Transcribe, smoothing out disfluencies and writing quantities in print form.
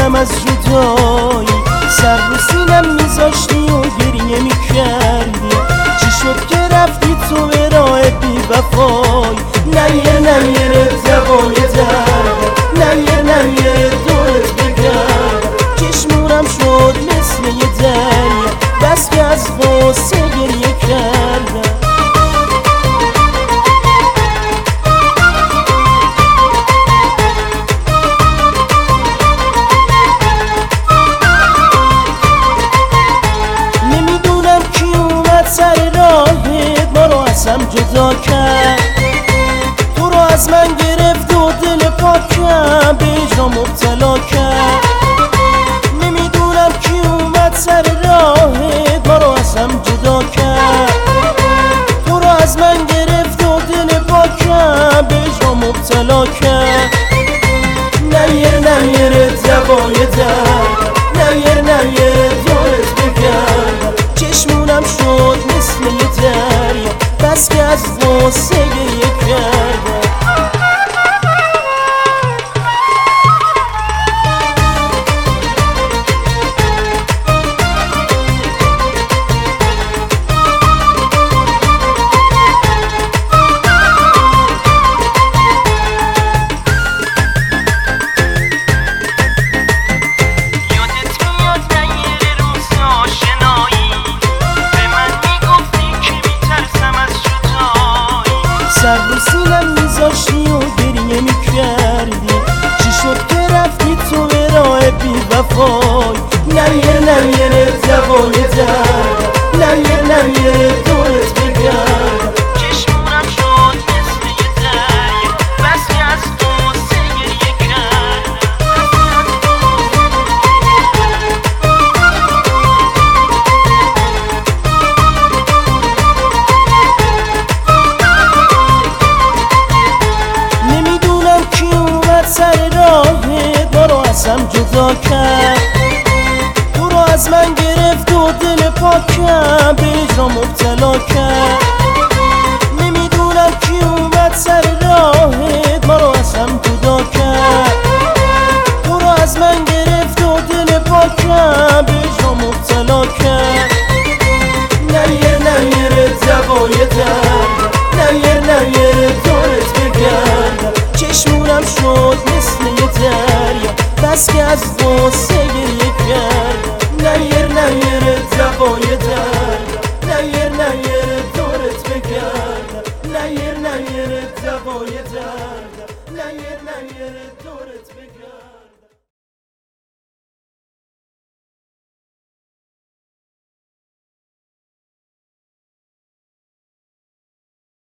میترسم از جدایی، سر رو سینم میذاشتی و گریه میکردی. چی شد که رفتی تو به راه بی وفایی؟ نیر دوای درد، نیر دورت بگرد. چشمونم شد مثل یه دریا، بس که از غصه گریه کردم. نمیدونم کی اومد سر راهت ما رو از هم جدا کرد، تو رو از من گرفت و دل پاکم به اجرا مبتلا کرد. نمیدونم کی اومد سر راهت ما رو از هم جدا کرد، تو رو از من گرفت و دل پاکم به اجرا مبتلا کرد. نیر دوای درد، نیر دورت بگردم. چشمونم شد مثل یه دریا، بس که از غصه گریه کردم. سر رو سینم میذاشتی و گریه میکردی. چی شد که رفتی تو به راه بی وفایی؟ نیر دوای درد، نیر دورت بگردم. چشمونم شد مثل یه دریا، بس که از غصه گریه کردم. سر راهت ما رو از هم جدا کرد، تو رو از من گرفت و دل پاکم به اجرا مبتلا کرد. نمیدونم کی اومد سر راهت ما رو از هم جدا کرد، تو رو از من گرفت و دل پاکم به اجرا مبتلا کرد. نیر دوای درد، نیر دورت بگردم. چشمونم شد مثل یه دریا، بس که از غصه گریه کردم. نیر دوای درد، نیر دورت بگردم. نیر دوای درد، نیر دورت بگردم.